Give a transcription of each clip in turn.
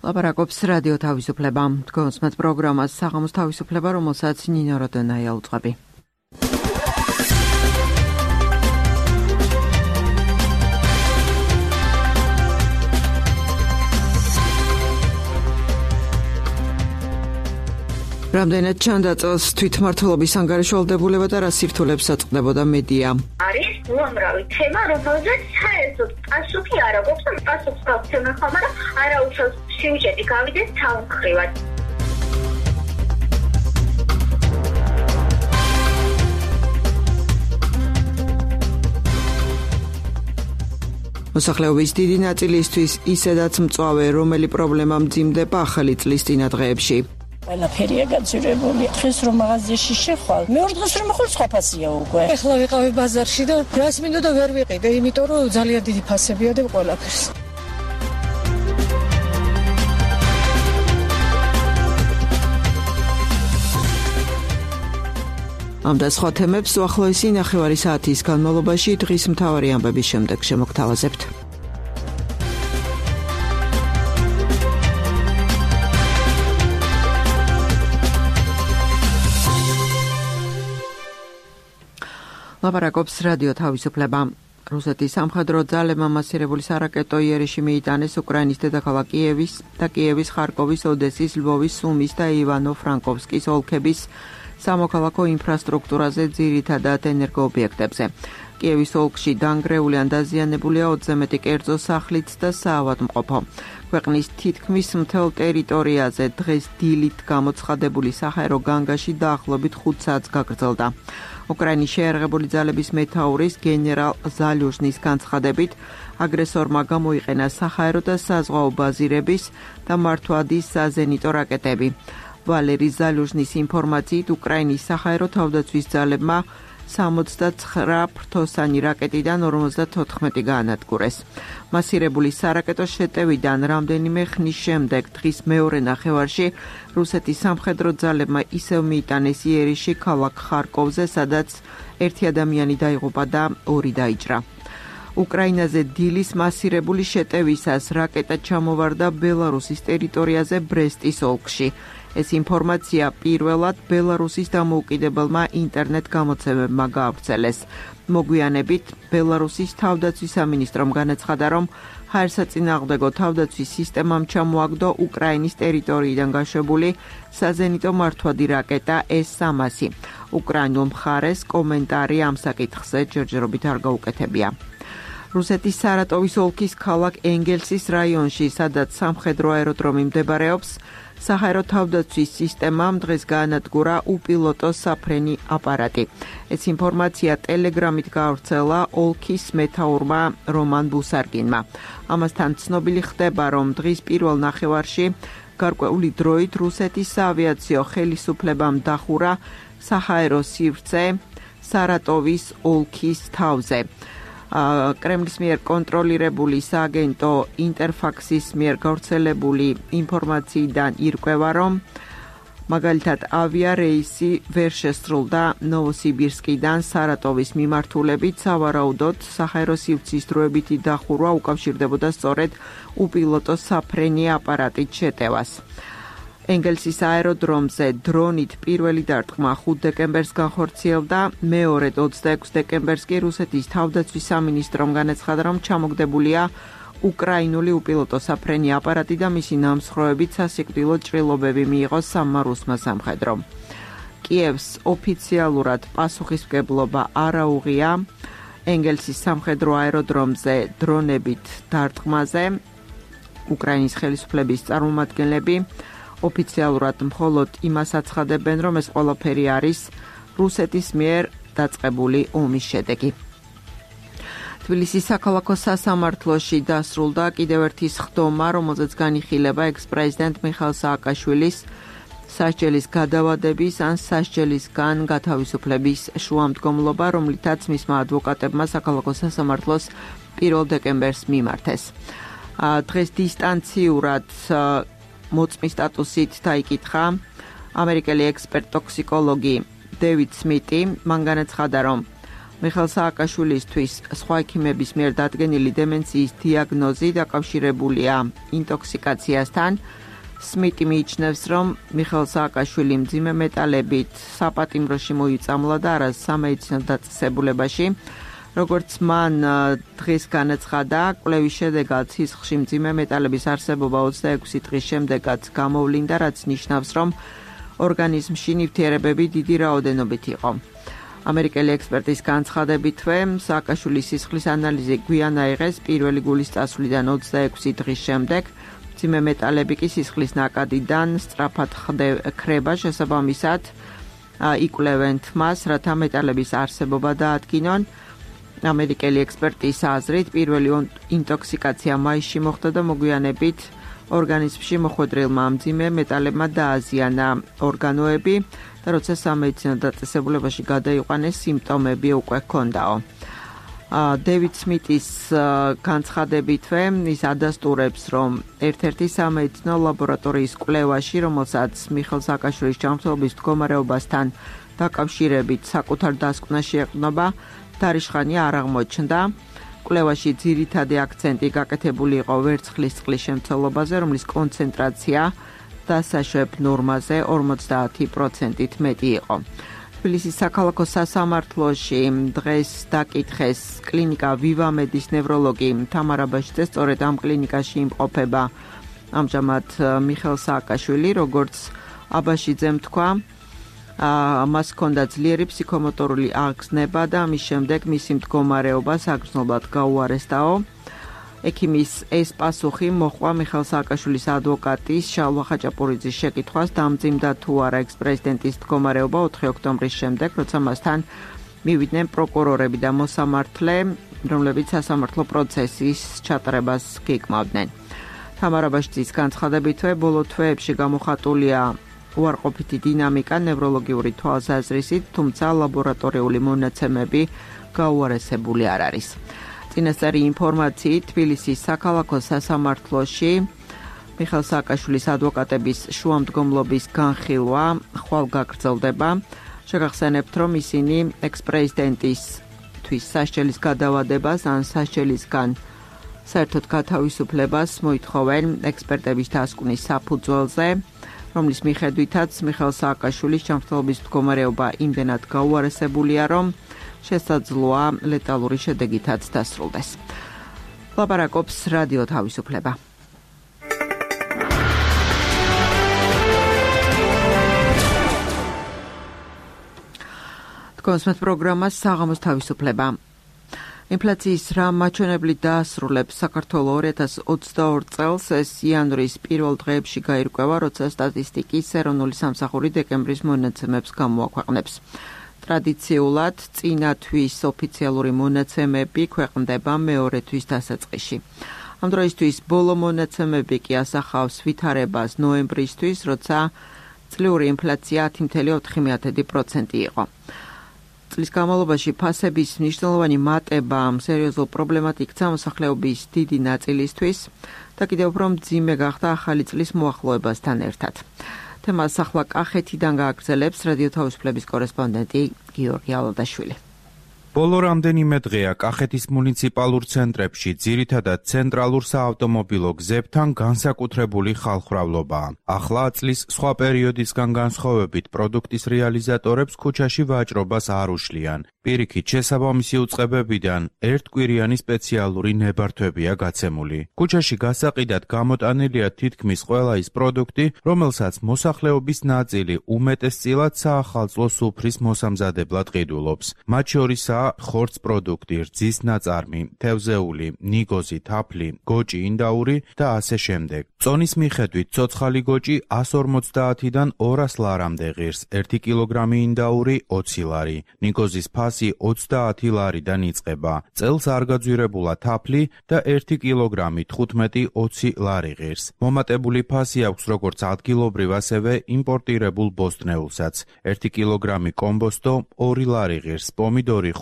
ლაპარაკობს რადიო თავისუფლება. თქვენს პროგრამას საღამოს თავისუფლება, რომელსაც ნინო როდონაია უძღვები. რამდენად ჩანდაწელს თვითმმართველობის ანგარიში ვალდებულება და რა სირთულებს აწყდებოდა მედია? არის უამრავი თემა, რომელზეც საერთოდ პასუხი არ აქვს, პასუხს გავცემენ ხომ, მაგრამ არაუშავს სიუჟეტი გავიდეს თავმხრივად. მოსახლეობის დიდი ნაწილისთვის ისედაც მწვავე, რომელი პრობლემა მძიმდება ახალი წლის წინადღეებში. ყველაფერია გაძვირებული. დღეს რომ მაღაზიაში შეხვალ, მეორე დღეს რომ ახალ სხვა ფასია უკვე. ეხლა ვიყავი ბაზარში და რას მინდოდა ვერ ვიყიდე, იმიტომ რომ ძალიან დიდი ფასებია და ყველაფერს. ამ და სხვა თემებს უახლოესი ნახევარი საათის განმავლობაში დღის მთავარი ამბების შემდეგ შემოგთავაზებთ. ლაპარაკობს რადიო თავისუფლება. რუსეთის სამხედრო ძალებმა მასირებული სარაკეტო იერიში მიიტანეს უკრაინის დედაქალაქ კიევის და კიევის, ხარკოვის, ოდესის, ლვოვის, სუმის და ივანო-ფრანკოვსკის ოლქების სამოქალაქო ინფრასტრუქტურაზე, ძირითადად ენერგოობიექტებზე. კიევის ოლქში დანგრეული ან დაზიანებულია 20-ზე მეტი კერძო სახლიც და საავადმყოფო. ქვეყნის თითქმის მთელ ტერიტორიაზე დღეს დილით გამოცხადებული საჰაერო განგაში დაახლოებით 5 საათს გაგრძელდა. უკრაინის შეიარაღებული ძალების მეთაურის გენერალ ზალიუჟნის განცხადებით, აგრესორმა გამოიყენა საჰაერო და საზღვაო ბაზირების და მართვადის საზენიტო რაკეტები. ვალერი ზალიუჟნის ინფორმაციით, უკრაინის საჰაერო თავდაცვის ძალებმა 69 ფრთოსანი რაკეტიდან 54 გაანადგურეს. მასირებული სარაკეტო შეტევიდან რამდენიმე ხნის შემდეგ დღის მეორე ნახევარში რუსეთის სამხედრო ძალებმა ისევ მიიტანეს იერიში ქალაქ ხარკოვზე, სადაც 1 ადამიანი დაიღუპა და 2 დაიჭრა. უკრაინაზე დილის მასირებული შეტევისას რაკეტა ჩამოვარდა ბელარუსის ტერიტორიაზე ბრესტის ოლქში. ეს ინფორმაცია პირველად ბელარუსის დამოუკიდებელმა ინტერნეტ გამოცემებმა გაავრცელეს. მოგვიანებით ბელარუსის თავდაცვის სამინისტრომ განაცხადა, რომ ჰაერსაწინააღმდეგო თავდაცვის სისტემამ ჩამოაგდო უკრაინის ტერიტორიიდან გაშვებული საზენიტო მართვადი რაკეტა S-300. უკრაინულ მხარეს კომენტარი ამ საკითხზე ჯერჯერობით არ გაუკეთებია. რუსეთის სარატოვის ოლქის ქალაქ ენგელსის რაიონში, სადაც სამხედრო აეროდრომი მდებარეობს, საჰაერო თავდაცვის სისტემამ დღეს გაანადგურა უპილოტო საფრენი აპარატი. ეს ინფორმაცია ტელეგრამით გაავრცელა ოლქის მეთაურმა რომან ბუსარგინმა. ამასთან ცნობილი ხდება, რომ დღის პირველ ნახევარში გარკვეული დროით რუსეთის საავიაციო ხელისუფლებამ დახურა საჰაერო სივრცე სარატოვის ოლქის თავზე. კრემლის მიერ კონტროლირებული სააგენტო ინტერფაქსის მიერ გავრცელებული ინფორმაციიდან ირკვევა, რომ მაგალითად ავიარეისი ვერ შესრულდა ნოვოსიბირსკიდან სარატოვის მიმართულებით, სავარაუდოდ საჰაერო სივრცის დროებითი დახურვა უკავშირდებოდა სწორედ უპილოტო საფრენი აპარატით შეტევას. ენგელსის აეროდრომზე დრონით პირველი დარტყმა 5 დეკემბერს განხორციელდა, მეორედ 26 დეკემბერს კი რუსეთის თავდაცვის სამინისტრომ განაცხადა, რომ ჩამოგდებულია უკრაინული უპილოტო საფრენი აპარატი და მისი ნამსხვრევებით სასიკვდილო ჭრილობები მიიღო სამმა რუსმა სამხედრომ. კიევს ოფიციალურად პასუხისმგებლობა არ აუღია ენგელსის სამხედრო აეროდრომზე დრონებით დარტყმაზე. უკრაინის ხელისუფლების წარმომადგენლები ოფიციალურად მხოლოდ იმას აცხადებენ, რომ ეს ყველაფერი არის რუსეთის მიერ დაწყებული ომის შედეგი. თბილისის საქალაქო სასამართლოში დასრულდა კიდევ ერთი სხდომა, რომელზეც განიხილება ექს-პრეზიდენტ მიხაილ სააკაშვილის სასჯელის გადავადების ან სასჯელისგან გათავისუფლების შუამდგომლობა, რომლითაც მისმა ადვოკატებმა საქალაქო სასამართლოს 1 დეკემბერს მიმართეს. დღეს დისტანციურად მოწმის სტატუსით დაიკითხა ამერიკელი ექსპერტ-ტოქსიკოლოგი დევიდ სმიტი. მან განაცხადა, რომ მიხეილ სააკაშვილისთვის სხვა ექიმების მიერ დადგენილი დემენციის დიაგნოზი დაკავშირებულია ინტოქსიკაციასთან. სმიტი მიიჩნევს, რომ მიხეილ სააკაშვილი მძიმე მეტალებით საპატიმროში მოიწამლა და არა სამედიცინო დაწესებულებაში. როგორც მან დღეს განაცხადა, კვლევის შედეგად სისხლში მძიმე მეტალების არსებობა 26 დღის შემდეგაც გამოვლინდა, რაც ნიშნავს, რომ ორგანიზმში ნივთიერებები დიდი რაოდენობით იყო. ამერიკელი ექსპერტის განცხადებითვე, სააკაშვილის სისხლის ანალიზი გვიან აიღეს პირველი გულის წასვლიდან 26 დღის შემდეგ. მძიმე მეტალები კი სისხლის ნაკადიდან სწრაფად ქრება, შესაბამისად იკვლევენ თმას, რათა მეტალების არსებობა დაადგინონ. ამერიკელი ექსპერტის აზრით, პირველი ინტოქსიკაცია მაისში მოხდა და მოგვიანებით ორგანიზმში მოხვედრილმა მძიმე მეტალებმა დააზიანა ორგანოები და როცა სამედიცინო დაწესებულებაში გადაიყვანეს, სიმპტომები უკვე ჰქონდაო. დევიდ სმიტის განცხადებითვე, ის ადასტურებს, რომ ერთ-ერთი სამედიცინო ლაბორატორიის კვლევაში, რომელსაც მიხეილ სააკაშვილის ჯანმრთელობის მდგომარეობასთან დაკავშირებით საკუთარ დასკვნაში ეყრდნობა, დარიშხანი არ აღმოჩნდა. კვლევაში ძირითადი აქცენტი გაკეთებული იყო ვერცხლის წყლის შემცველობაზე, რომლის კონცენტრაცია დასაშვებ ნორმაზე 50%-ით მეტი იყო. თბილისის საქალაქო სასამართლოში დღეს დაკითხეს კლინიკა ვივამედის ნევროლოგი თამარ აბაშიძე, სწორედ ამ კლინიკაში იმყოფება ამჟამად მიხეილ სააკაშვილი, როგორც აბაშიძემ თქვა, მას ჰქონდა ძლიერი ფსიქომოტორული აღგზნება და ამის შემდეგ მისი მდგომარეობა საგრძნობლად გაუარესდაო. ექიმის ეს პასუხი მოჰყვა მიხეილ სააკაშვილის ადვოკატის შალვა ხაჭაპურიძის შეკითხვას, დამძიმდა თუ არა ექს-პრეზიდენტის მდგომარეობა 4 ოქტომბრის შემდეგ, როცა მასთან მივიდნენ პროკურორები და მოსამართლე, რომლებიც სასამართლო პროცესის ჩატარებას გეკმავდნენ. თამარ აბაშიძის განცხადებითვე, ბოლო თვეებში გამოხატულია უარყოფითი დინამიკა ნევროლოგიური თვალსაზრისით, თუმცა ლაბორატორიული მონაცემები გაუარესებული არ არის. წინასწარი ინფორმაციით, თბილისის საქალაქო სასამართლოში მიხეილ სააკაშვილის ადვოკატების შუამდგომლობის განხილვა ხვალ გაგრძელდება. შეგახსენებთ, რომ ისინი ექს-პრეზიდენტისთვის სასჯელის გადავადებას ან სასჯელისგან საერთოდ გათავისუფლებას მოითხოვენ ექსპერტების დასკვნის საფუძველზე, რომლის მიხედვითაც მიხეილ სააკაშვილის ჯანმრთელობის მდგომარეობა იმდენად გაუარესებულია, რომ შესაძლოა ლეტალური შედეგითაც დასრულდეს. ლაპარაკობს რადიო თავისუფლება. თქვენს პროგრამას საღამოს თავისუფლება. ინფლაციის რამ მაჩვენებლით დაასრულებს საქართველოს 2022 წელს, ეს იანვრის პირველ დღეებში გაირკვევა, როცა სტატისტიკის ეროვნული სამსახური დეკემბრის მონაცემებს გამოაქვეყნებს. ტრადიციულად წინა თვის ოფიციალური მონაცემები ქვეყნდება მეორე თვის დასაწყისში. ამ დროისთვის ბოლო მონაცემები კი ასახავს ვითარებას ნოემბრისთვის, როცა წლიური ინფლაცია 10.4% იყო. წლის განმავლობაში ფასების მნიშვნელოვანი მატება სერიოზულ პრობლემად იქცა მოსახლეობის დიდი ნაწილისთვის და კიდევ უფრო მძიმე გახდა ახალი წლის მოახლოებასთან ერთად. თემას ახლა კახეთიდან გააგრძელებს რადიო თავისუფლების კორესპონდენტი გიორგი ალადაშვილი. ბოლო რამდენიმე დღეა კახეთის მუნიციპალურ ცენტრებში ძირითადად ცენტრალურ საავტომობილო გზებთან განსაკუთრებული ხალხმრავლობაა. ახლა წლის სხვა პერიოდისგან განსხვავებით პროდუქტის რეალიზატორებს ქუჩაში ვაჭრობას არ უშლიან. პირიქით შესაბამისი უწყებებიდან ერთკვირიანი სპეციალური ნებართვებია გაცემული. ქუჩაში გასაყიდად გამოტანილია თითქმის ყველა ის პროდუქტი, რომელსაც მოსახლეობის ნაწილი უმეტესწილად საახალწლო სუფრის მოსამზადებლად ყიდულობს. მათ შორისაა ხორცს პროდუქტი, რძის ნაწარმი, თევზეული, ნიგოზი, თაფლი, გოჭი, ინდაური და ასე შემდეგ. წონის მიხედვით ცოცხალი გოჭი 150-დან 200 ლარამდე ღირს, 1 კილოგრამი ინდაური 20 ლარი, ნიგოზის ფასი 30 ლარიდან იწყება. წელს არ გაძვირებულა თაფლი და 1 კილოგრამი 15-20 ლარი ღირს. მომატებული ფასი აქვს როგორც ადგილობრივ, ასევე იმპორტირებულ ბოსტნეულსაც. 1 კილოგრამი კომბოსტო 2 ლარი ღირს, პომიდორი 5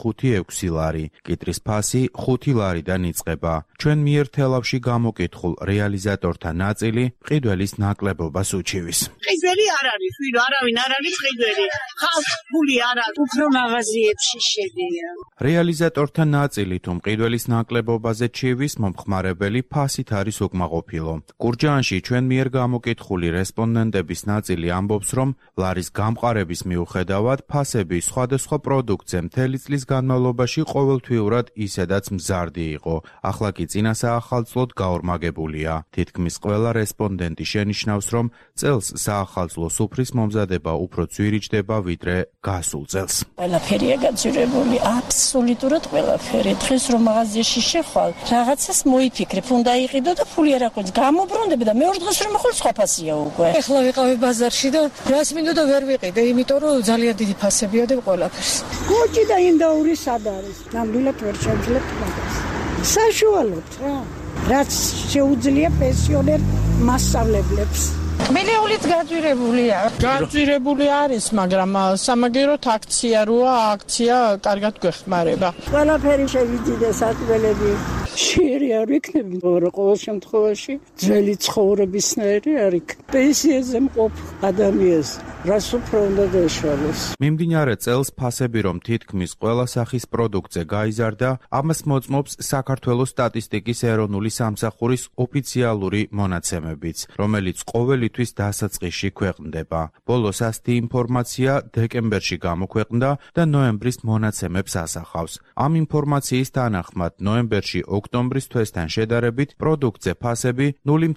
5.6 ლარი, კიტრის ფასი 5 ლარიდან იწყება. ჩვენ მიერ თელავში გამოკითხულ რეალიზატორთა ნაწილი მყიდველის ნაკლებობას უჩივის. მყიდველი არ არის, არავინ არ არის მყიდველი. ხალხ ფული არ აქვს, უფრო მაღაზიებში შედიან. რეალიზატორთა ნაწილი თუ მყიდველის ნაკლებობაზე ჩივის მომხმარებელი ფასით არის უკმაყოფილო. კურჯაანში ჩვენ მიერ გამოკითხული რესპონდენტების ნაწილი ამბობს, რომ ლარის გამყარების მიუხედავად ფასები სხვადასხვა პროდუქტზე მთელი წლის განმავლობაში ყოველთვიურად ისედაც მზარდი იყო. ახლა კი წინასაახალწლოდ გაორმაგებულია. თითქმის ყველა რესპონდენტი შენიშნავს, რომ წელს საახალწლო სუფრის მომზადება უფრო ძვირიჭდება ვიდრე გასულ წელს. ყველაფერია გაძვირებული, აბსოლუტურად ყველაფერი. დღეს რომ მაღაზიაში შეხვალ, რაღაცას მოიფიქრებ, უნდა იყიდო და ფული არ აქვს. გამობრუნდები და მეორე დღეს რომ მიხვალ სხვა ფასია უკვე. ეხლა ვიყავი ბაზარში და რას მინდო და ვერ ვიყიდე, იმიტომ რომ ძალიან დიდი ფასებია და ყველაფერს. გოჭი და ინდაური სად არის? ნამდვილად ვერ შევძლებთ მაგას. საშუალოდ რა. რაც შეუძლია პენსიონერ მასწავლებლებს. მილეულიც გაძვირებულია. გაძვირებული არის, მაგრამ სამაგიეროდ აქცია როა, აქცია კარგად გვეხმარება. ყველაფერი შევიძინე საწველები. შეერი არ იქნება, მაგრამ ყოველ შემთხვევაში ძველი ცხოვრებისნაირი არ იქნება. პენსიაზე მყოფ ადამიანს რას უფრო უნდა დაშალოს. მიმდინარე წელს ფასები რომ თითქმის ყველა სახის პროდუქტზე გაიზარდა, ამას მოწმობს საქართველოს სტატისტიკის ეროვნული სამსახურის ოფიციალური მონაცემებიც, რომელიც ყოველთვის დასაწყისში ქვეყნდება. ბოლოს ასეთი ინფორმაცია დეკემბერში გამოქვეყნდა და ნოემბრის მონაცემებს ასახავს. ამ ინფორმაციის თანახმად ნოემბერში ოქტომბრის თვესთან შედარებით პროდუქტზე ფასები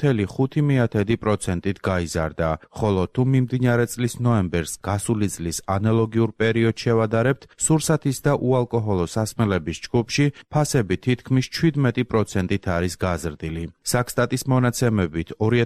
0.5%-ით გაიზარდა, ხოლო თუ მიმდინარე წლის ნოემბერს გასული წლის ანალოგიურ პერიოდს შევადარებთ, სურსათის და უალკოჰოლო სასმელების ჯგუფში ფასები თითქმის 17%-ით არის გაზრდილი. საქსტატის მონაცემებით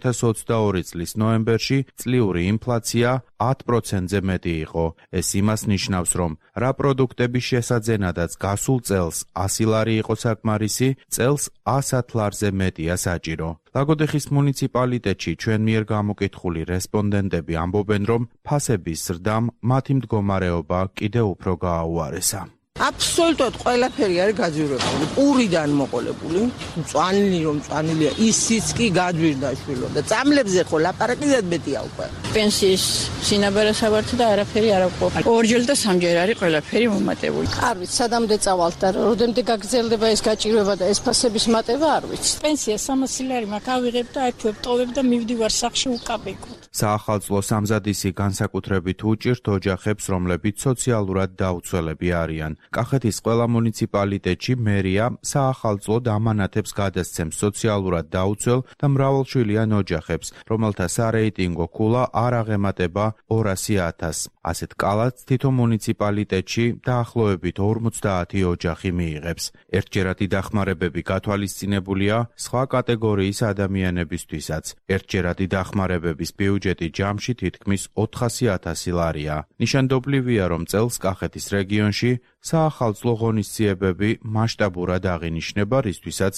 2022 წლის ნოემბერში წლიური ინფლაცია 10%-ზე მეტი იყო. ეს იმას ნიშნავს, რომ რა პროდუქტების შესაძენადაც გასულ წელს 100 ლარი იყო საკმარისი, წელს 100 ლარზე მეტია საჭირო. ლაგოდეხის მუნიციპალიტეტში ჩვენ მიერ გამოკითხული რესპონდენტები ამბობენ, რომ ფასების ზრდამ მათი მდგომარეობა კიდევ უფრო გააუარესა. აბსოლუტურად ყველაფერი არის გაძვირებული. პურიდან მოყოლებული, მწვანილი რომ მწვანილია, ისიც კი გაძვირდა შვილო და წამლებზე ხო ლაპარაკი ზედმეტია უკვე. პენსიის სინაბერესავართ და არაფერი არ აქვს. ორჯერ და სამჯერ არის ყველაფერი მომატებული. არ ვიცი, სადამდე წავალთ და როდემდე გაგრძელდება ეს გაჭირვება და ეს ფასების მატება, არ ვიცი. პენსია 300 ლარი მაქვს, ავიღებ და აქვე ვტოვებ და მივდივარ სახში უკაბეკოდ. საახალწლო სამზადისი განსაკუთრებით უჭირთ ოჯახებს, რომლებიც სოციალურად დაუცველები არიან. კახეთის ყველა მუნიციპალიტეტში მერია საახალწლოდ ამანათებს გადასცემს სოციალურად დაუცველ და მრავალშვილიან ოჯახებს, რომელთა სარეიტინგო ქულა არ აღემატება 200.000. ასეთ კალათს თითო მუნიციპალიტეტში დაახლოებით 50 ოჯახი მიიღებს. ერთჯერადი დახმარებები გათვალისწინებულია სხვა კატეგორიის ადამიანებისთვისაც. ერთჯერადი დახმარებების ბიუჯეტი ჯამში თითქმის 400.000 ლარია. ნიშანდობლივია, რომ წელს კახეთის რეგიონში საახალწლო ღონისძიებები მასშტაბურად აღინიშნება, რისთვისაც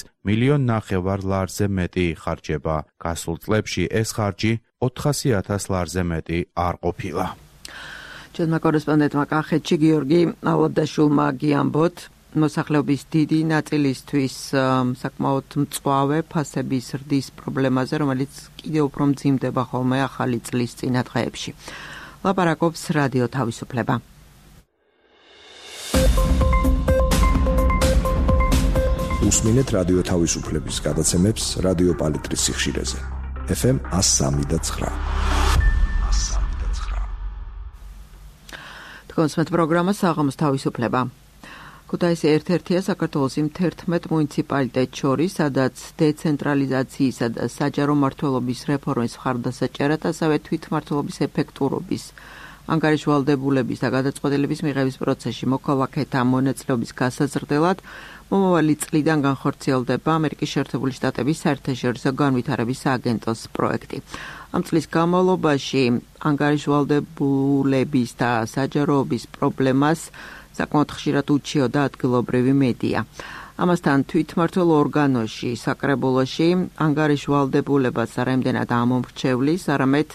1,5 ლარზე მეტი იხარჯება. გასულ წლებში ეს ხარჯი 400.000 ლარზე მეტი არ ყოფილა. ჩვენმა კორესპონდენტმა კახეთში გიორგი ალაბდაშვილმა გიამბოთ, მოსახლეობის დიდი ნაწილისთვის საკმაოდ მწვავე ფასების ზრდის პრობლემაზე, რომელიც კიდევ უფრო მძიმდება ხოლმე ახალი წლის წინა დღეებში. ლაპარაკობს რადიო თავისუფლება. უსმინეთ რადიო თავისუფლების გადაცემებს რადიო პალიტრის სიხშირეზე. FM 103.9. თქვენს პროგრამა საღამოს თავისუფლება. ქუთაისი ერთ-ერთია საქართველოს იმ 11 მუნიციპალიტეტს შორის, სადაც დეცენტრალიზაციისა და საჯარო მმართველობის რეფორმის მხარდასაჭერად, ასევე თვითმმართველობის ეფექტურობის, ანგარიშვალდებულების და გადაწყვეტილების მიღების პროცესში მოქალაქეთა მონაწილეობის გასაზრდელად მომავალი წლიდან განხორციელდება ამერიკის შეერთებული შტატების საერთაშორისო განვითარების სააგენტოს პროექტი. ამ წლის განმავლობაში ანგარიშვალდებულების და საჯაროობის პრობლემას საკმაოდ ხშირად უჩიოდა ადგილობრივი მედია. ამასთან თვითმმართველ ორგანოში, საკრებულოში ანგარიშვალდებულებას არამედ ამომრჩევლის, არამედ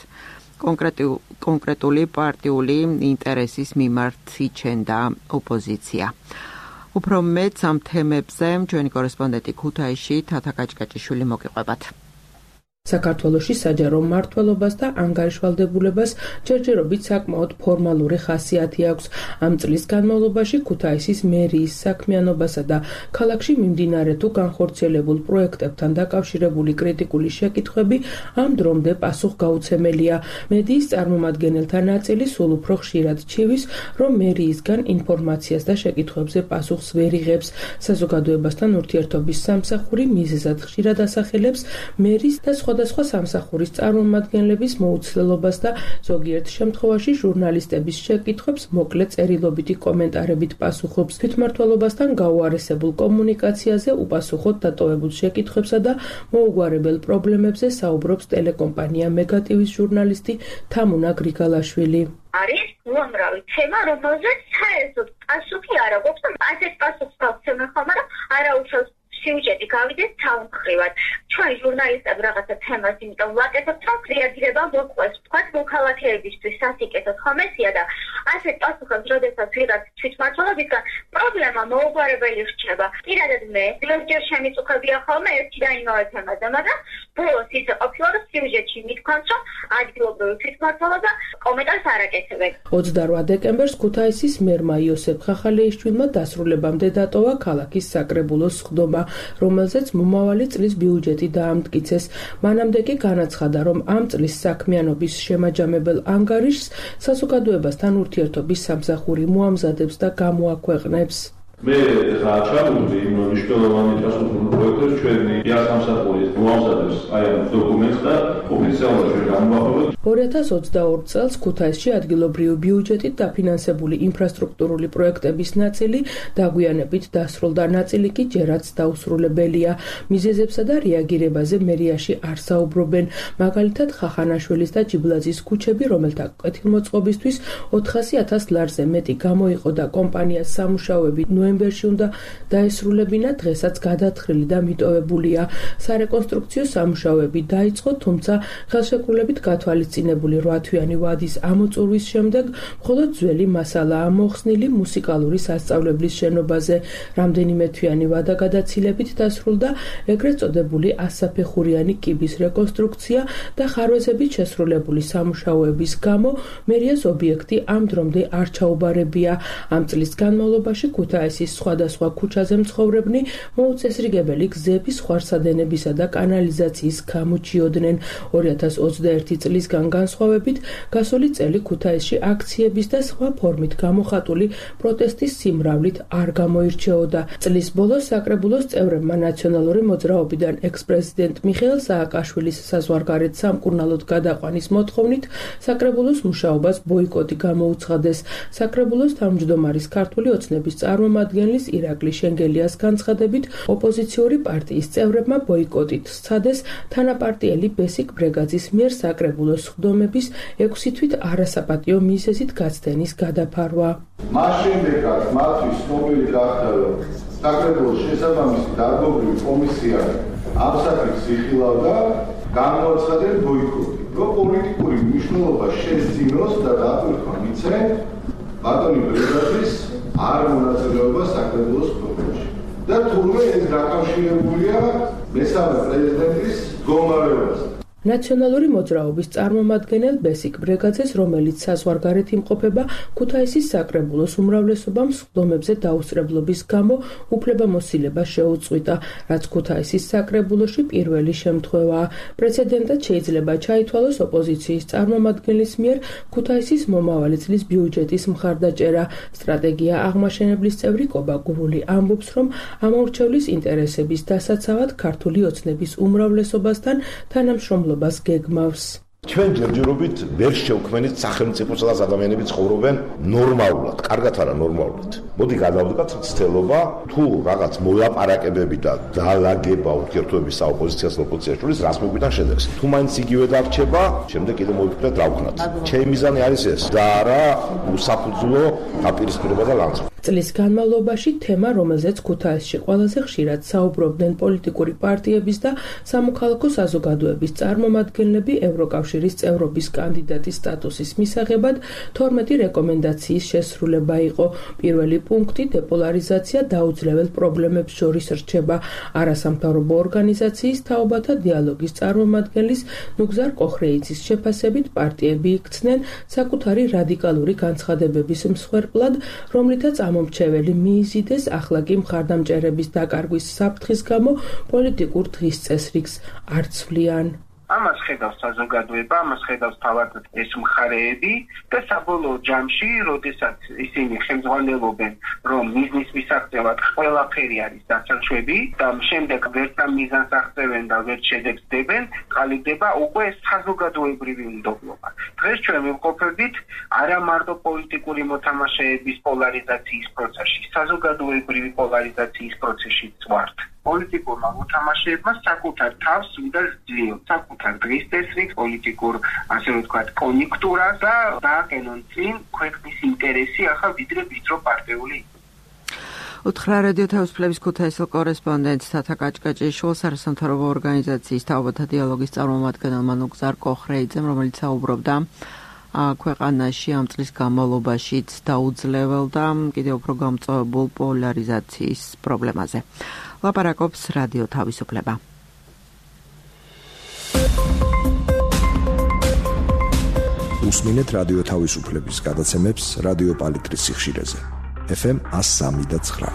კონკრეტული პარტიული ინტერესის მიმართ იჩენდა ოპოზიცია. უფრო მეც ამ თემებზე ჩვენი კორესპონდენტი ქუთაისში თათა გაჭგაჭიშვილი მოგიყვებათ. საქართველოში საჯარო მმართველობას და ანგარიშვალდებულებას ჯერჯერობით საკმაოდ ფორმალური ხასიათი აქვს. ამ წლის განმავლობაში ქუთაისის მერიის საქმიანობასა და ქალაქში მიმდინარე თუ განხორციელებულ პროექტებთან დაკავშირებული კრიტიკული შეკითხვები ამ დრომდე პასუხგაუცემელია. მედიის წარმომადგენელთა ნაწილი სულ უფრო ხშირად ჩივის, რომ მერიისგან ინფორმაციას და შეკითხვებზე პასუხს ვერ იღებს. საზოგადოებასთან ურთიერთობის სამსახური მიზეზად ხშირად ასახელებს მერის და სხვადასხვა სამსახურის წარმომადგენლების მოუცლელობას და ზოგიერთ შემთხვევაში ჟურნალისტების შეკითხვებს მოკლე წერილობითი კომენტარებით პასუხობს. თვითმმართველობასთან გაუარესებულ კომუნიკაციაზე უპასუხოდ დატოვებულ შეკითხვებსა და მოუგვარებელ პრობლემებზე საუბრობს ტელეკომპანია მეგატივის ჟურნალისტი თამუნა გრიგალაშვილი. არის უამრავი თემა, რომელზეც საერთოდ პასუხი არ აქვს. ასეთ პასუხს გავცემენ ხოლმე, რომ არაუშავს სიუჟეტი გავიდეს თავმხრივად. ჩვენ ჟურნალისტები რაღაცა თემას იმიტომ ვაკეთებთ, რომ რეაგირება მოყვეს, თქვათ მოქალაქეებისთვის სასიკეთოდ ხომესია და ასეთ პასუხებს, როდესაც ვიღაც თვითმმართველობისგან პრობლემა მოუგვარებელი რჩება. პირადად მე ბევრჯერ შემიწუხებია ხოლმე ერთი და იმავე თემაზე, მაგრამ ბოლოს ისე ყოფილა, რომ სიუჟეტში მithქვამთ, რომ ადგილობრივი თვითმმართველობა კომენტარს არ აკეთებენ. 28 დეკემბერს ქუთაისის მერმა იოსებ ხახალეიშვილმა დასრულებამდე დატოვა ქალაქის საკრებულოს სხდომა, რომელზეც მომავალი წლის ბიუჯეტი დაამტკიცეს. მანამდე კი განაცხადა, რომ ამ წლის საქმიანობის შემაჯამებელ ანგარიშს საზოგადოებასთან ურთიერთობის სამსახური მოამზადებს და გამოაქვეყნებს. მე ხა ჩავუდი იმ მნიშვნელოვანი ინფრასტრუქტურულ პროექტებს ჩვენი სამსახურის მოამზადებს აი ამ დოკუმენტს და ოფიციალურად გამოაქვეყნებთ. 2022 წელს ქუთაისში ადგილობრივი ბიუჯეტით დაფინანსებული ინფრასტრუქტურული პროექტების ნაწილი დაგვიანებით დასრულდა, ნაწილი კი ჯერაც დაუსრულებელია. მიზეზებსა და რეაგირებაზე მერიაში არ საუბრობენ. მაგალითად, ხახანაშვილის და ჯიბლაძის ქუჩები, რომელთა კეთილმოწყობისთვის 400,000 ლარზე მეტი გამოიყო და კომპანიას სამუშაოები ნოემბერში უნდა დაესრულებინა, დღესაც გადათხრილი და მიტოვებულია. სარეკონსტრუქციო სამუშაოები დაიწყო, თუმცა ხელშეკრულებით გათვალისწინებული 8 თვიანი ვადის ამოწურვის შემდეგ მხოლოდ ძველი მასალაა მოხსნილი მუსიკალური სასწავლებლის შენობაზე. რამდენიმე თვიანი ვადა გადაცილებით დასრულდა ეგრეთ წოდებული ასაფეხურიანი კიბის რეკონსტრუქცია და ხარვეზებით შესრულებული სამუშაოების გამო მერიას ობიექტი ამ დრომდე არ ჩაუბარებია. ამ წლის განმავლობაში ქუთაისის სხვადასხვა ქუჩაზე მცხოვრებნი მოუწესრიგებელი გზების ხვარსადენებისა და კანალიზაციის გამოჩიოდნენ. 2021 წლისგან განსხვავებით, გასული წელი ქუთაისში აქციების და სხვა ფორმით გამოხატული პროტესტის სიმრავლით არ გამოირჩეოდა. წლის ბოლოს საკრებულოს წევრებმა ნაციონალური მოძრაობიდან ექს-პრეზიდენტ მიხეილ სააკაშვილის საზღვარგარეთ სამკურნალოდ გადაყვანის მოთხოვნით საკრებულოს მუშაობას ბოიკოტი გამოუცხადეს. საკრებულოს თავმჯდომარის ქართული ოცნების წარმომადგენლის ირაკლი შენგელიას განცხადებით, ოპოზიციური პარტიის წევრებმა ბოიკოტით სცადეს თანაპარტიელი ბესიკ ბრეგაძის მიერ საკრებულოს სხდომების 6 თვით არასაპატიო მიზეზით გაცდენის გადაფარვა. მას შემდეგაც მათთვის ცნობილი გახდა, რომ საკრებულოს შესაბამისი დარგობრივი კომისია ამ საკითხს იხილავდა, გამოაცხადნენ ბოიკოტი, რომ პოლიტიკური მნიშვნელობა შესძინოს და დატვირთვა მიცემ ბატონი ბრეგაძის არ მონაწილეობა საკრებულოს სხდომაში. და თურმე ეს დაკავშირებულია მესამე პრეზიდენტის მდგომარეობასთან. ნაციონალური მოძრაობის წარმომადგენელ ბესიკ ბრეგაძეს, რომელიც საზღვარგარეთ იმყოფება, ქუთაისის საკრებულოს უმრავლესობამ სხდომებზე დაუსწრებლობის გამო უფლებამოსილება შეუწყვიტა, რაც ქუთაისის საკრებულოში პირველი შემთხვევაა. პრეცედენტად შეიძლება ჩაითვალოს ოპოზიციის წარმომადგენლის მიერ ქუთაისის მომავალი წლის ბიუჯეტის მხარდაჭერა. სტრატეგია აღმაშენებლის წევრი კობა გურული ამბობს, რომ ამორჩევლის ინტერესების დასაცავად ქართული ოცნების უმრავლესობასთან თანამშრომლობას გეგმავს. ჩვენ ჯერჯერობით ვერ შევქმნით სახელმწიფოს და ადამიანები ცხოვრობენ ნორმალურად, კარგად არა ნორმალურად. მოდი გადავდგათ ცდელობა, თუ რაღაც მოლაპარაკებები და დალაგება ურთიერთობების საოპოზიციას და ოპოზიციას შორის რას მოგვიტან შედეგს. თუ მაინც იგივე დარჩება, შემდეგ კიდევ მოვიფიქრეთ რა ვქნათ. ჩემი მიზანი არის ეს და არა უსაფუძვლო დაპირისპირება და ლანძღვა. წლის განმავლობაში თემა, რომელზეც ქუთაისში ყველაზე ხშირად საუბრობდნენ პოლიტიკური პარტიების და სამოქალაქო საზოგადოების წარმომადგენლები ევროკავშირის წევრობის კანდიდატის სტატუსის მისაღებად 12 რეკომენდაციის შესრულება იყო. პირველი პუნქტი დეპოლარიზაცია დაუძლებელ პრობლემებს შორის რჩება. არასამთავრობო ორგანიზაციის თაობათა დიალოგის წარმომადგენლის ნუგზარ კოხრეიძის შეფასებით პარტიები იქცნენ საკუთარი რადიკალური განცხადებების მსხვერპლად, რომლითაც ამომრჩეველი მიიზიდეს, ახლა კი მხარდამჭერების დაკარგვის საფრთხის გამო პოლიტიკურ დღის წესრიგს არ ცვლიან. ამას ხედავს საზოგადოება, ამას ხედავს თავად ეს მხარეები და საბოლოო ჯამში, როდესაც ისინი ხელმძღვანელობენ, რომ მიზნის მისაღწევად ყველაფერი არის დასაშვები და შემდეგ ვერც ამ მიზანს აღწევენ და ვერც შედეგს დებენ, ყალიბდება უკვე საზოგადოებრივი უნდობლობა. დღეს ჩვენ ვიმყოფებით არა მარტო პოლიტიკური მოთამაშეების პოლარიზაციის პროცესში, საზოგადოებრივი პოლარიზაციის პროცესშიც ვართ. პოლიტიკურმა მოთამაშეებმა საკუთარ თავს უნდა ზრდიონ, საკუთარ დღის წესრიგს, პოლიტიკურ, ასე ვთქვათ, კონიუნქტურას და დააყენონ წინ ქვეყნის ინტერესი ახლა ვიდრე ვიწრო პარტიული. უთხრა რადიო თავისუფლების ქუთაისელ კორესპონდენტ თათა კაჭკაჭიშვილს არასამთავრობო ორგანიზაციის თაობათა დიალოგის წარმომადგენელმა ნუგზარ კოხრეიძემ, რომელიც საუბრობდა ქვეყანაში ამ წლის განმავლობაშიც დაუძლებელ და კიდევ უფრო გამწვავებულ პოლარიზაციის პრობლემაზე. ლაპარაკობს რადიო თავისუფლება. უსმინეთ რადიო თავისუფლების გადაცემებს რადიო პალიტრის სიხშირეზე. FM 103.9.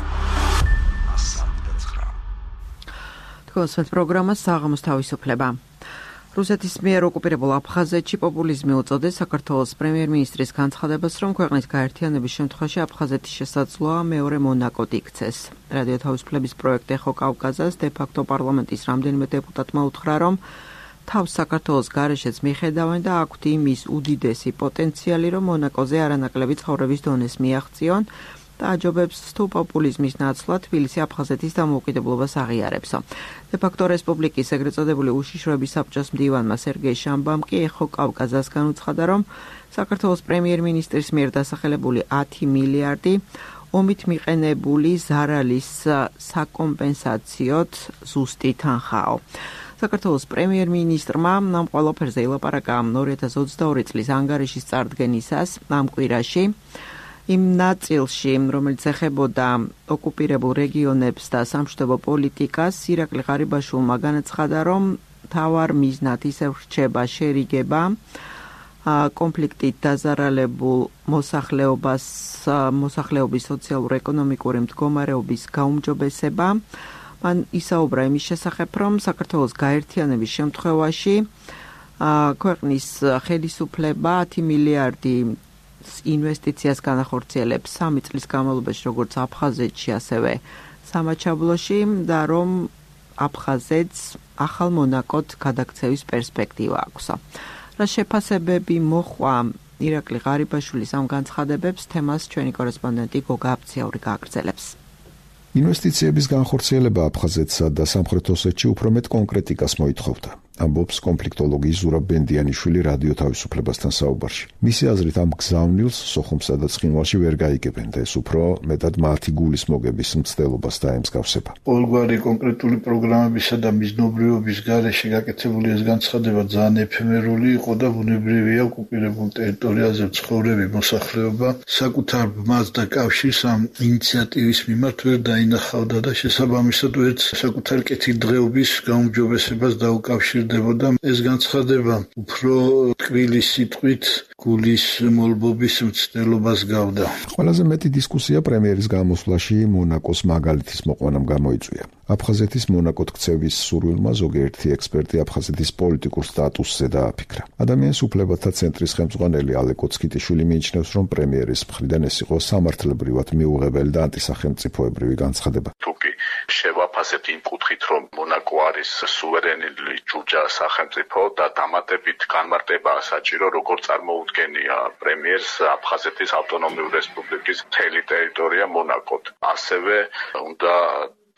თქვენს პროგრამას საღამოს თავისუფლება. რუსეთის მიერ ოკუპირებულ აფხაზეთში პოპულიზმი უწოდეს საქართველოს პრემიერ-მინისტრის განცხადებას, რომ ქვეყნის გაერთიანების შემთხვევაში აფხაზეთის შესაძლოა მეორე მონაკოდ იქცეს. რადიო თავისუფლების პროექტ ეხო კავკაზას დე-ფაქტო პარლამენტის რამდენიმე დეპუტატმა უთხრა, რომ თავს საქართველოს გარეშეც მიხედავენ და აქვთ იმის უდიდესი პოტენციალი, რომ მონაკოზე არანაკლები ცხოვრების დონეს მიაღწიონ და აჯობებს თუ პოპულიზმის ნაცვლად თბილისი აფხაზეთის დამოუკიდებლობას აღიარებსო. დე-ფაქტო რესპუბლიკის ეგრეთ წოდებული უშიშროების საბჭოს მდივანმა სერგეი შამბამ კი ეხო კავკაზას განუცხადა, რომ საქართველოს პრემიერ-მინისტრის მიერ დასახელებული 10 მილიარდი ომით მიყენებული ზარალის საკომპენსაციოდ ზუსტი თანხაო. საქართველოს პრემიერ-მინისტრმა ამ ყველაფერზე ილაპარაკა 2022 წლის ანგარიშის წარდგენისას ამ კვირაში. იმ ნაწილში, რომელიც ეხებოდა ოკუპირებულ რეგიონებს და სამშვიდობო პოლიტიკას, ირაკლი ღარიბაშვილმა განაცხადა, რომ მთავარ მიზნად ისევ რჩება შერიგება, კონფლიქტით დაზარალებულ მოსახლეობის სოციალურ-ეკონომიკური მდგომარეობის გაუმჯობესება. მან ისაუბრა იმის შესახებ, რომ საქართველოს გაერთიანების შემთხვევაში ქვეყნის ხელისუფლება 10 მილიარდი ინვესტიციას განახორციელებს 3 წლის განმავლობაში, როგორც აფხაზეთში, ასევე სამაჩაბლოში და რომ აფხაზეთს ახალ მონაკოდ გადაქცევის პერსპექტივა აქვს. რა შეფასებები მოჰყვა ირაკლი ღარიბაშვილის ამ განცხადებებს, თემას ჩვენი კორესპონდენტი გოგა აფციური გააგრძელებს. ინვესტიციების განხორციელება აფხაზეთსა და სამხრეთ ოსეთში უფრო მეტ კონკრეტიკას მოითხოვდა. ამბობს კონფლიქტოლოგი ზურაბ ბენდიანიშვილი რადიო თავისუფლებასთან საუბარში. მისი აზრით ამ გზავნილს სოხუმსა და ცხინვალში ვერ გაიგებენ და ეს უფრო მეტად მათი გულის მოგების მცდელობას დაემსგავსება. ყოველგვარი კონკრეტული პროგრამებისა და მიზნობრიობის გარეშე გაკეთებული ეს განცხადება ძალიან ეფემერული იყო და ბუნებრივია ოკუპირებულ ტერიტორიაზე მცხოვრები მოსახლეობა საკუთარ ბმას და კავშირს ამ ინიციატივის მიმართ ვერ დაინახავდა და შესაბამისად ვერც საკუთარი კეთილდღეობის გაუმჯობესებას დაუკავშირდა. ეს განცხადება უფრო ტკბილი სიტყვით გულის მოლბობის მცდელობას გავდა. ყველაზე მეტი დისკუსია პრემიერის გამოსვლაში მონაკოს მაგალითის მოყვანამ გამოიწვია. აფხაზეთის მონაკოდ ქცევის სურვილმა ზოგიერთი ექსპერტი აფხაზეთის პოლიტიკურ სტატუსზე დააფიქრა. ადამიანის უფლებათა ცენტრის ხელმძღვანელი ალე კოცკიტიშვილი მიიჩნევს, რომ პრემიერის მხრიდან ეს იყო სამართლებრივად მიუღებელი და ანტისახელმწიფოებრივი განცხადება. შევაფასებთ იმ კუთხით, რომ მონაკო არის სუვერენული ჯუჯა სახელმწიფო და დამატებით განმარტებაა საჭირო, როგორ წარმოუდგენია პრემიერს აფხაზეთის ავტონომიური რესპუბლიკის მთელი ტერიტორია მონაკოდ. ასევე უნდა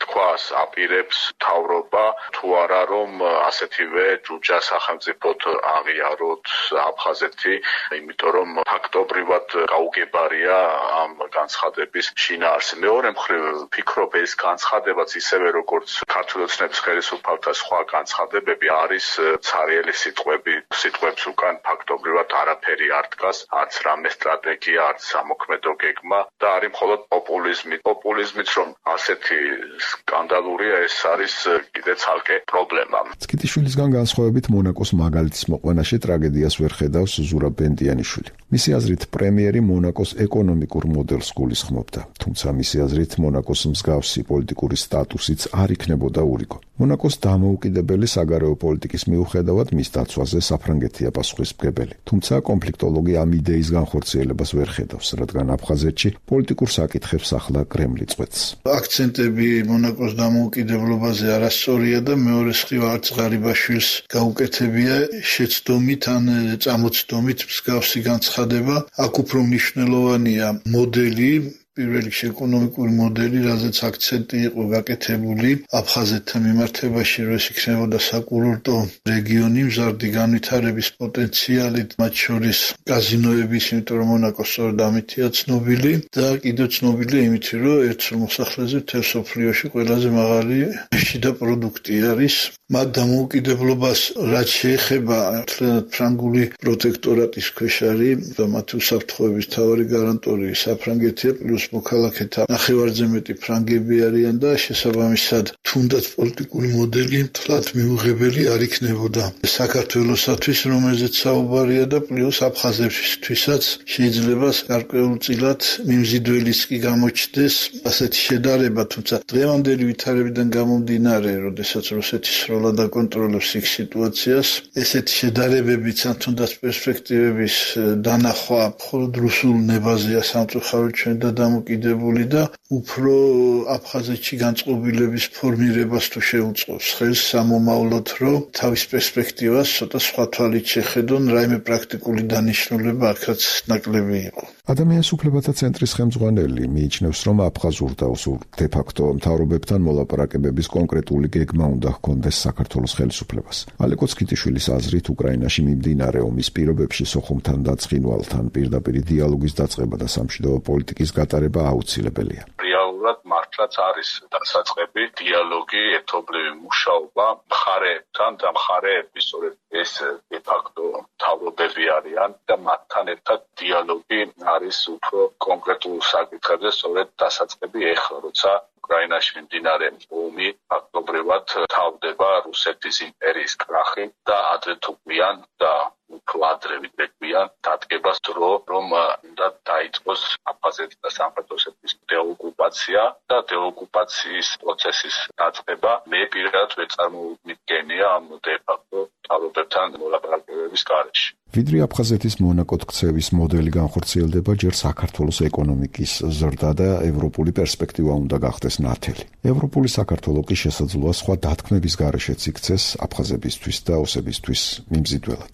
თქვას აპირებს თავრობა თუ არა რომ ასეთივე ჯუჯა სახელმწიფოდ აღიაროთ აფხაზეთი, იმიტომ რომ ფაქტობრივად გაუგებარია ამ განცხადების შინაარსი. მეორე მხრივ ვფიქრობ ეს განცხადებაც ისევე როგორც ქართული ოცნების ხელისუფალთა სხვა განცხადებები არის ცარიელი სიტყვებს უკან ფაქტობრივად არაფერი არ დგას, არც რამე სტრატეგია, არც სამოქმედო გეგმა და არის მხოლოდ პოპულიზმით რომ ასეთი სკანდალურია, ეს არის კიდე ცალკე პრობლემა. წკიტიშვილისგან განსხვავებით მონაკოს მაგალითის მოყვანაში ტრაგედიას ვერ ხედავს ზურაბ ბენდიანიშვილი. მისი აზრით პრემიერი მონაკოს ეკონომიკურ მოდელს გულისხმობდა, თუმცა მისი აზრით მონაკოს მსგავსი პოლიტიკური სტატუსიც არ იქნებოდა ურიგო. მონაკოს დამოუკიდებელი საგარეო პოლიტიკის მიუხედავად მის დაცვაზე საფრანგეთია პასუხისმგებელი, თუმცა კონფლიქტოლოგი ამ იდეის განხორციელებას ვერ ხედავს, რადგან აფხაზეთში პოლიტიკურ საკითხებს ახლა კრემლი წვეთს. აქცენტები მონაკოს დამოუკიდებლობაზე არასწორია და მეორე მხრივ არც ღარიბაშვილს გაუკეთებია შეცდომით ან წამოცდომით მსგავსი განცხადება. აქ უფრო მნიშვნელოვანია მოდელი, პირველ რიგში ეკონომიკური მოდელი, რაზეც აქცენტი იყო გაკეთებული აფხაზეთთან მიმართებაში, რომ ეს იქნებოდა საკურორტო რეგიონი, მზარდი განვითარების პოტენციალით, მათ შორის კაზინოების, იმიტომ რომ მონაკო სწორედ ამითია ცნობილი და კიდევ ცნობილია იმით, რომ ერთ მოსახლეზე მთელ მსოფლიოში ყველაზე მაღალი შიდა პროდუქტი არის. მათ დამოუკიდებლობას რაც შეეხება ფრანგული პროტექტორატის ქვეშ არის და მათი უსაფრთხოების მთავარი გარანტორი საფრანგეთია, პლუს მოქალაქეთა ნახევარზე მეტი ფრანგები არიან და შესაბამისად თუნდაც პოლიტიკური მოდელი თლად მიუღებელი არ იქნებოდა საქართველოსათვის, რომელზეც საუბარია და პლუს აფხაზეთისთვისაც შეიძლება გარკვეულწილად მიმზიდველიც კი გამოჩნდეს ასეთი შედარება, თუმცა დღევანდელი ვითარებიდან გამომდინარე, როდესაც რუსეთის სრულად აკონტროლებს იქ სიტუაციას, ესეთი შედარებებიც ან თუნდაც პერსპექტივების დანახვა მხოლოდ რუსულ ნებაზეა სამწუხაროდ ჩვენ და დამოკიდებული და უფრო აფხაზეთში განწყობილების ფორმირებას თუ შეუწყობს ხელს სამომავლოდ, რომ თავის პერსპექტივას ცოტა სხვა თვალით შეხედონ, რაიმე პრაქტიკული დანიშნულება აქაც ნაკლები იყო. ადამიანის უფლებათა ცენტრის ხელმძღვანელი მიიჩნევს, რომ აფხაზურ და ოსურ დე-ფაქტო მთავრობებთან მოლაპარაკებების კონკრეტული გეგმა უნდა ჰქონდეს საქართველოს ხელისუფლებას. ალეკო ცკიტიშვილის აზრით, უკრაინაში მიმდინარე ომის პირობებში სოხუმთან და ცხინვალთან პირდაპირ დიალოგის დაწყება და სამშვიდობო პოლიტიკის გატარება აუცილებელია. რეალურად მართლაც არის დასაწყები დიალოგი, ერთობლივი მუშაობა მხარეებთან და მხარეები სწორედ ეს დე-ფაქტო მთავრობები არიან და მათთან ერთად დიალოგი არის უფრო კონკრეტულ საკითხებზე სწორედ დასაწყები ეხლა, როცა უკრაინაში მიმდინარე ომი ფაქტობრივად თავდება რუსეთის იმპერიის კრახი და ადრე თუ გვიან და უფრო ადრე ვიდრე გვიან დადგებას დრო, რომ უნდა დაიწყოს აფხაზეთის და სამხრეთ ოსეთის დეოკუპაცია და დეოკუპაციის პროცესის დაწყება. მე პირადად ვერ წარმოვიდგენია ამ დე-ფაქტო მთავრობებთან მოლაპარაკებების გარეშე. ვიდრე აფხაზეთის მონაკოდ ქცევის მოდელი განხორციელდება, ჯერ საქართველოს ეკონომიკის ზრდა და ევროპული პერსპექტივა უნდა გახდეს ნათელი. ევროპული საქართველო კი შესაძლოა სხვა დათქმების გარეშეც იქცეს აფხაზებისთვის და ოსებისთვის მიმზიდველად.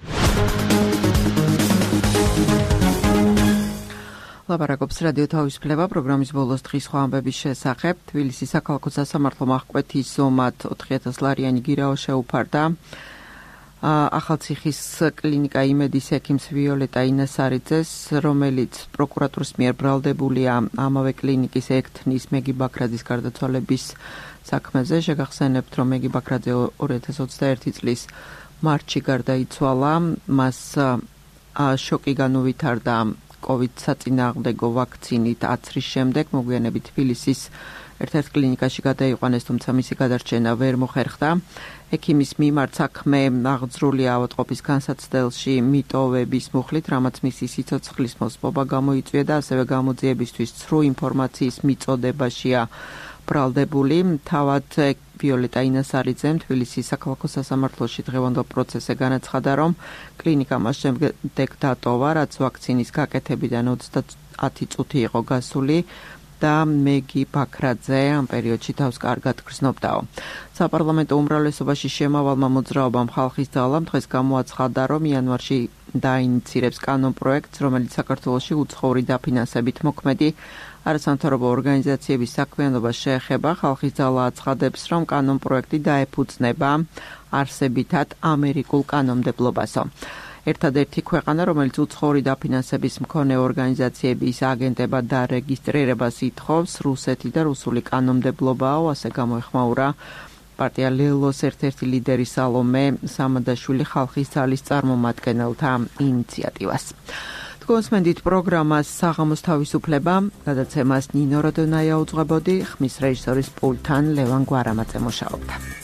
ლაპარაკობს რადიო თავისუფლება პროგრამის ბოლოს დღის სხვა ამბების შესახებ. თბილისის საქალაქო სასამართლომ აღკვეთის ზომად 4000 ლარიანი გირაო შეუფარდა. ახალციხის კლინიკა იმედის ექიმს ვიოლეტა ინასარიძეს, რომელიც პროკურატურის მიერ ბრალდებულია ამავე კლინიკის ექთნის მეგი ბაქრაძის გარდაცვალების საქმეზე. შეგახსენებთ, რომ მეგი ბაქრაძე 2021 წლის მარტში გარდაიცვალა. მას შოკი განუვითარდა COVID საწინააღმდეგო ვაქცინით აცრის შემდეგ. მოგვიანებით თბილისის ერთ-ერთ კლინიკაში გადაიყვანეს, თუმცა მისი გადარჩენა ვერ მოხერხდა. ექიმის მიმართ საქმე აღძრულია ავადმყოფის განსაცდელში მიტოვების მუხლით, რამაც მისი სიცოცხლის მოსპობა გამოიწვია და ასევე გამოძიებისთვის ცრუ ინფორმაციის მიწოდებაშია ბრალდებული. თავად ვიოლეტა ინასარიძემ თბილისის საქალაქო სასამართლოში დღევანდელ პროცესზე განაცხადა, რომ კლინიკა მას შემდეგ დატოვა, რაც ვაქცინის გაკეთებიდან 30 წუთი იყო გასული და მეგი ბაქრაძე ამ პერიოდში თავს კარგად გრძნობდაო. საპარლამენტო უმრავლესობაში შემავალმა მოძრაობამ ხალხის ძალამ დღეს გამოაცხადა, რომ იანვარში დაინიცირებს კანონპროექტს, რომელიც საქართველოში უცხოური დაფინანსებით მოქმედი არასამთავრობო ორგანიზაციების საქმიანობას შეეხება ხალხის ძალა აცხადებს, რომ კანონპროექტი დაეფუძნება არსებითად ამერიკულ კანონმდებლობასო. ერთადერთი ქვეყანა, რომელიც უცხოური დაფინანსების მქონე ორგანიზაციების აგენტებად და რეგისტრირებას ითხოვს, რუსეთი და რუსული კანონმდებლობაო, ასე გამოეხმაურა პარტია ლელოს ერთ-ერთი ლიდერი სალომე სამადაშვილი ხალხის ძალის წარმომადგენელთა ინიციატივას. თქვენსმენდით პროგრამას საღამოს თავისუფლება, გადაცემას ნინო როდონაია უძღვებოდი, ხმის რეჟისორის პულტთან ლევან გვარამაძე მუშაობდა.